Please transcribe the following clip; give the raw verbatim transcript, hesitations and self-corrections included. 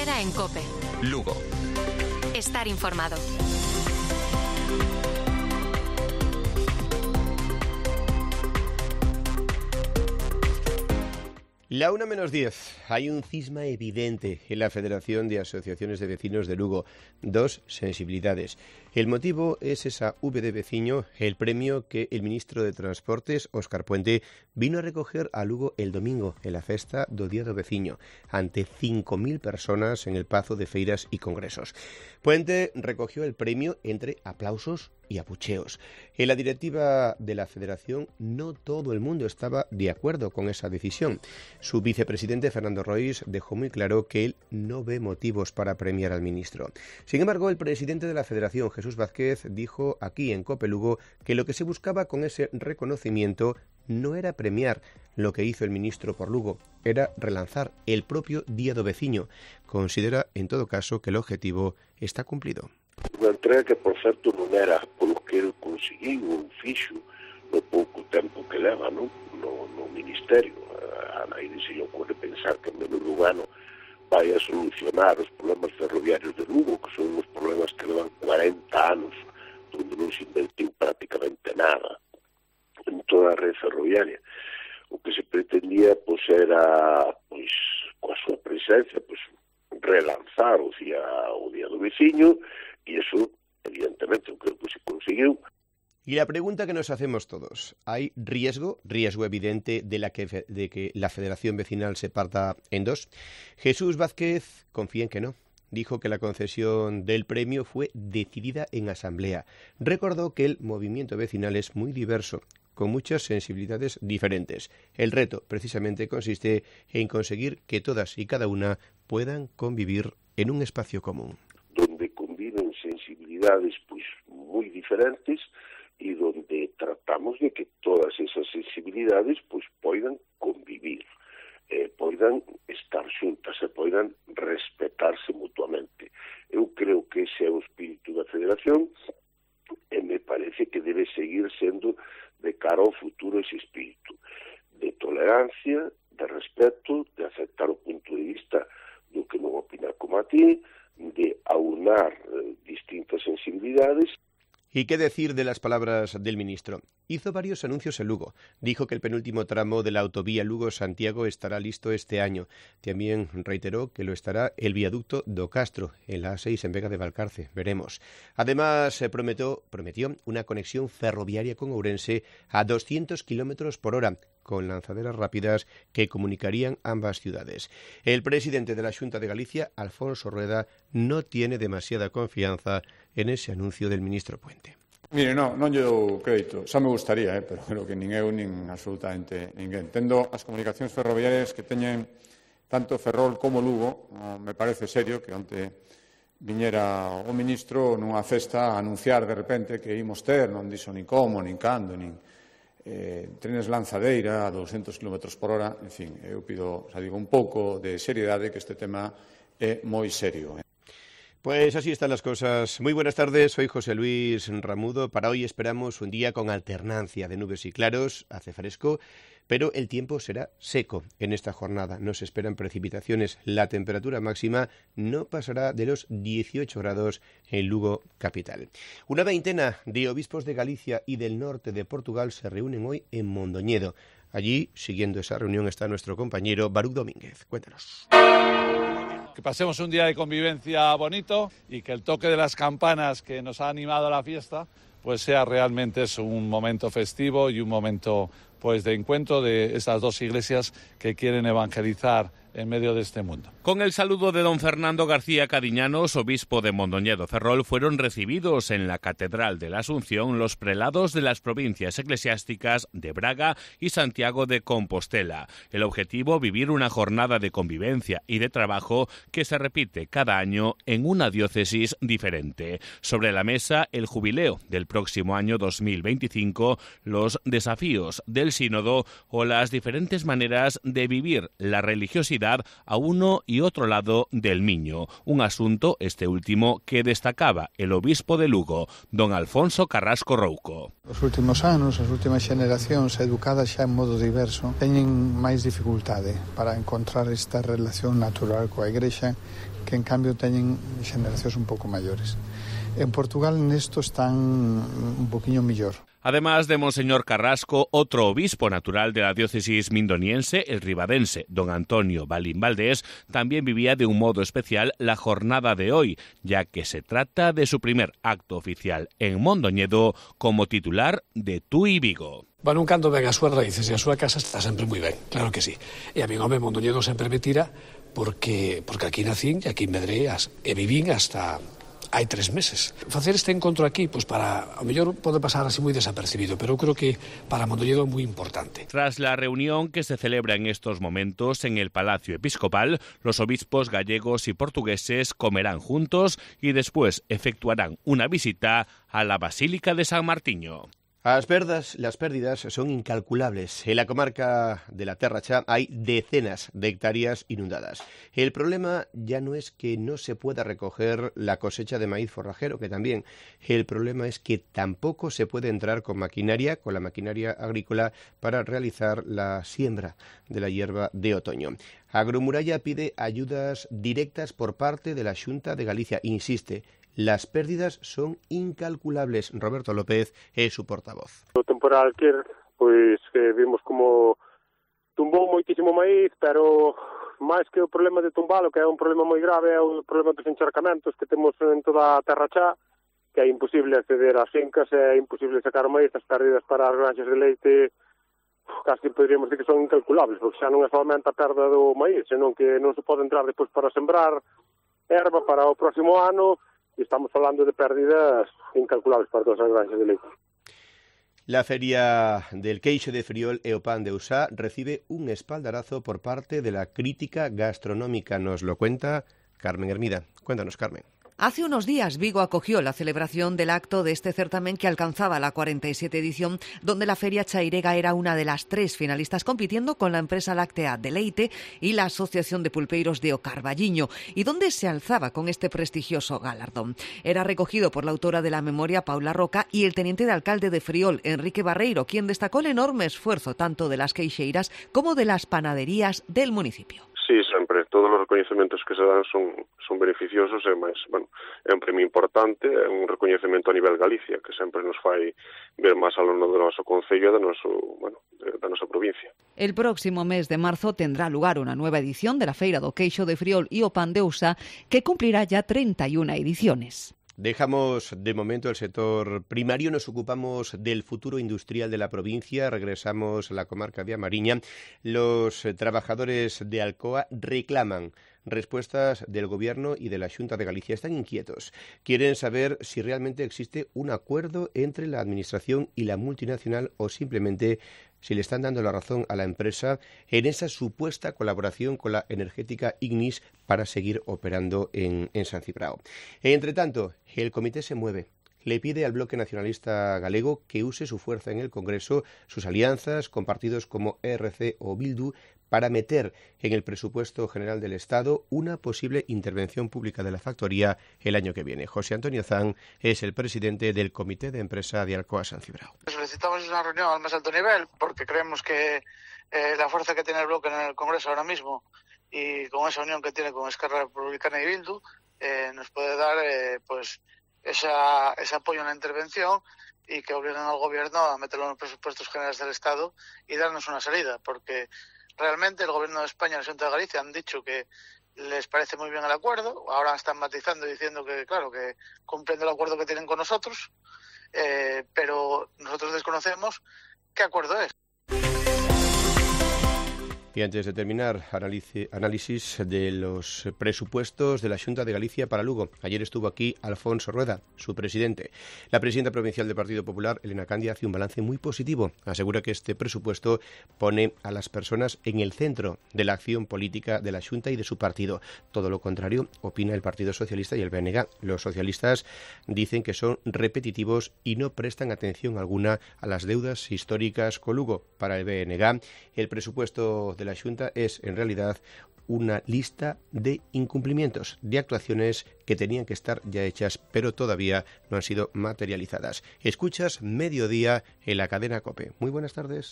Queda en COPE. Lugo. Estar informado. La una menos diez. Hay un cisma evidente en la Federación de Asociaciones de Vecinos de Lugo. Dos sensibilidades. El motivo es esa V de Veciño, el premio que el ministro de Transportes, Óscar Puente, vino a recoger a Lugo el domingo en la festa do Día do Veciño, ante cinco mil personas en el Pazo de Feiras y Congresos. Puente recogió el premio entre aplausos y abucheos. En la directiva de la Federación no todo el mundo estaba de acuerdo con esa decisión. Su vicepresidente, Fernando Rois, dejó muy claro que él no ve motivos para premiar al ministro. Sin embargo, el presidente de la Federación, Jesús Vázquez, dijo aquí en COPE Lugo que lo que se buscaba con ese reconocimiento no era premiar lo que hizo el ministro por Lugo, era relanzar el propio Día do Veciño. Considera, en todo caso, que el objetivo está cumplido. Unha entrega que, por certo, non era polo que ele conseguiu ou fixo no pouco tempo que leva no, no, no Ministerio. A nadie se lle ocurre pensar que en menos dun ano vai a solucionar os problemas ferroviarios de Lugo, que son os problemas que levan cuarenta anos, onde non se invertiu prácticamente nada en toda a red ferroviaria. O que se pretendía, pois, era, pois, coa súa presencia, pois, relanzar o día, o día do Veciño, e iso, evidentemente, eu creo que se conseguiu. Y la pregunta que nos hacemos todos, ¿hay riesgo, riesgo evidente de, la que, de que la Federación Vecinal se parta en dos? Jesús Vázquez confía en que no. Dijo que la concesión del premio fue decidida en asamblea. Recordó que el movimiento vecinal es muy diverso, con muchas sensibilidades diferentes. El reto, precisamente, consiste en conseguir que todas y cada una puedan convivir en un espacio común. Donde conviven sensibilidades pues muy diferentes y donde tratamos de que todas esas sensibilidades pues poidan convivir, eh, poidan estar xuntas e poidan respetarse mutuamente. Eu creo que ese é o espírito da Federación e me parece que debe seguir sendo de cara ao futuro ese espírito de tolerancia, de respeto, de aceptar o punto de vista do que non opina como a ti, de aunar eh, distintas sensibilidades. ¿Y qué decir de las palabras del ministro? Hizo varios anuncios en Lugo. Dijo que el penúltimo tramo de la autovía Lugo-Santiago estará listo este año. También reiteró que lo estará el viaducto do Castro, en la A seis en Vega de Valcarce. Veremos. Además, se prometió, prometió una conexión ferroviaria con Ourense a doscientos kilómetros por hora, con lanzaderas rápidas que comunicarían ambas ciudades. El presidente de la Xunta de Galicia, Alfonso Rueda, no tiene demasiada confianza en ese anuncio del ministro Puente. Mire, no, non lle dou crédito, xa me gustaría, eh, pero creo que nin eu nin absolutamente ninguén. Tendo as comunicacións ferroviarias que teñen tanto Ferrol como Lugo, no, me parece serio que onte viñera o ministro nunha festa a anunciar de repente que imos ter, non dixo nin como, nin cando, nin eh, trenes lanzadeira a doscientos kilómetros por hora, en fin, eu pido, xa digo, un pouco de seriedade, que este tema é moi serio. Eh. Pues así están las cosas. Muy buenas tardes, soy José Luis Ramudo. Para hoy esperamos un día con alternancia de nubes y claros, hace fresco, pero el tiempo será seco en esta jornada. Nos esperan precipitaciones. La temperatura máxima no pasará de los dieciocho grados en Lugo capital. Una veintena de obispos de Galicia y del norte de Portugal se reúnen hoy en Mondoñedo. Allí, siguiendo esa reunión, está nuestro compañero Baruch Domínguez. Cuéntanos. Que pasemos un día de convivencia bonito y que el toque de las campanas que nos ha animado a la fiesta pues sea realmente es un momento festivo y un momento pues de encuentro de estas dos iglesias que quieren evangelizar en medio de este mundo. Con el saludo de don Fernando García Cadiñanos, obispo de Mondoñedo Ferrol, fueron recibidos en la Catedral de la Asunción los prelados de las provincias eclesiásticas de Braga y Santiago de Compostela. El objetivo, vivir una jornada de convivencia y de trabajo que se repite cada año en una diócesis diferente. Sobre la mesa, el jubileo del próximo próximo año dos mil veinticinco, los desafíos del sínodo o las diferentes maneras de vivir la religiosidad a uno y otro lado del Miño. Un asunto, este último, que destacaba el obispo de Lugo, don Alfonso Carrasco Rouco. Os últimos anos, as últimas xeneracións educadas xa en modo diverso teñen máis dificultade para encontrar esta relación natural coa Igrexa que en cambio teñen xeneracións un pouco maiores. En Portugal nesto están un poquinho mellor. Además de Monseñor Carrasco, otro obispo natural de la diócesis mindoniense, el ribadense, don Antonio Balín Valdés, también vivía de un modo especial la jornada de hoy, ya que se trata de su primer acto oficial en Mondoñedo como titular de Tui Vigo. Bueno, un canto ven as súas raíces e a súa casa está sempre moi ben, claro que sí. E a min, home, Mondoñedo sempre me tira porque, porque aquí nacín e aquí medrei as, e vivín hasta hai tres meses. Facer este encontro aquí, pois para, ao mellor pode pasar así moi desapercibido, pero eu creo que para Mondoñedo é moi importante. Tras la reunión que se celebra en estos momentos en el Palacio Episcopal, los obispos gallegos y portugueses comerán juntos y después efectuarán una visita a la Basílica de San Martiño. As perdas, las pérdidas son incalculables. En la comarca de la Terra Cha hay decenas de hectáreas inundadas. El problema ya no es que no se pueda recoger la cosecha de maíz forrajero, que también. El problema es que tampoco se puede entrar con maquinaria, con la maquinaria agrícola, para realizar la siembra de la hierba de otoño. Agromuralla pide ayudas directas por parte de la Xunta de Galicia. Insiste, las pérdidas son incalculables. Roberto López es su portavoz. O temporal que pois que vimos como tumbou moitísimo maíz, pero máis que o problema de tumbalo, que é un problema moi grave, é o problema dos encharcamentos que temos en toda a Terra Cha, que é imposible acceder ás fincas, é imposible sacar o maíz, as pérdidas para as granxas de leite casi poderíamos decir que son incalculables, porque xa non é solamente a perda do maíz, senón que non se pode entrar depois para sembrar erva para o próximo ano. Y estamos hablando de pérdidas incalculables para todas as granxas de leite. La Feria del Queixo de Friol e o Pan de Usá recibe un espaldarazo por parte de la crítica gastronómica. Nos lo cuenta Carmen Hermida. Cuéntanos, Carmen. Hace unos días Vigo acogió la celebración del acto de este certamen que alcanzaba la cuarenta y siete edición, donde la Feria Chairega era una de las tres finalistas compitiendo con la empresa láctea Deleite y la Asociación de Pulpeiros de O Carballiño, y donde se alzaba con este prestigioso galardón. Era recogido por la autora de la memoria, Paula Roca, y el teniente de alcalde de Friol, Enrique Barreiro, quien destacó el enorme esfuerzo tanto de las queixeiras como de las panaderías del municipio. Sí, sempre. Todos os recoñecementos que se dan son, son beneficiosos e máis, bueno, é un premio importante, é un recoñecemento a nivel Galicia, que sempre nos fai ver máis alumno do noso concello e da, noso, bueno, da nosa provincia. El próximo mes de marzo tendrá lugar una nueva edición de la Feira do Queixo de Friol e o Pan de Usá, que cumplirá ya treinta y una ediciones. Dejamos de momento el sector primario, nos ocupamos del futuro industrial de la provincia, regresamos a la comarca de Amariña. Los trabajadores de Alcoa reclaman respuestas del Gobierno y de la Xunta de Galicia. Están inquietos. Quieren saber si realmente existe un acuerdo entre la Administración y la multinacional o simplemente si le están dando la razón a la empresa en esa supuesta colaboración con la energética Ignis para seguir operando en, en San Cibrao. Entre tanto, el comité se mueve. Le pide al bloque nacionalista galego que use su fuerza en el Congreso, sus alianzas con partidos como E R C o Bildu, para meter en el presupuesto general del Estado una posible intervención pública de la factoría el año que viene. José Antonio Zan es el presidente del Comité de Empresa de Alcoa San Cibrao. Solicitamos una reunión al más alto nivel porque creemos que eh, la fuerza que tiene el bloque en el Congreso ahora mismo y con esa unión que tiene con Esquerra Republicana y Bildu eh, nos puede dar eh, pues esa, ese apoyo en la intervención y que obliguen al Gobierno a meterlo en los presupuestos generales del Estado y darnos una salida, porque realmente el Gobierno de España y la Xunta de Galicia han dicho que les parece muy bien el acuerdo, ahora están matizando y diciendo que, claro, que cumplen el acuerdo que tienen con nosotros, eh, pero nosotros desconocemos qué acuerdo es. Y antes de terminar, análisis de los presupuestos de la Xunta de Galicia para Lugo. Ayer estuvo aquí Alfonso Rueda, su presidente. La presidenta provincial del Partido Popular, Elena Candia, hace un balance muy positivo. Asegura que este presupuesto pone a las personas en el centro de la acción política de la Xunta y de su partido. Todo lo contrario opina el Partido Socialista y el B N G. Los socialistas dicen que son repetitivos y no prestan atención alguna a las deudas históricas con Lugo. Para el B N G, el presupuesto de la Xunta es en realidad una lista de incumplimientos, de actuaciones que tenían que estar ya hechas, pero todavía no han sido materializadas. Escuchas Mediodía en la cadena COPE. Muy buenas tardes.